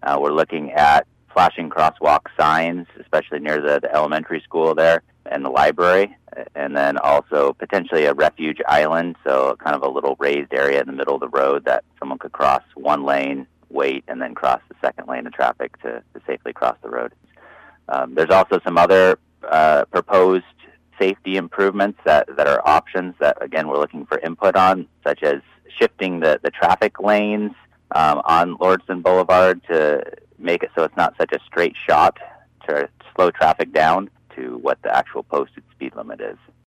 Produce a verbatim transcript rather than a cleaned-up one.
Uh, we're looking at flashing crosswalk signs, especially near the, the elementary school there and the library, and then also potentially a refuge island, so kind of a little raised area in the middle of the road that someone could cross one lane, wait, and then cross the second lane of traffic to, to safely cross the road. Um, there's also some other uh, proposed safety improvements that, that are options that, again, we're looking for input on, such as shifting the, the traffic lanes um, on Lordston Boulevard to make it so it's not such a straight shot to slow traffic down to what the actual posted speed limit is.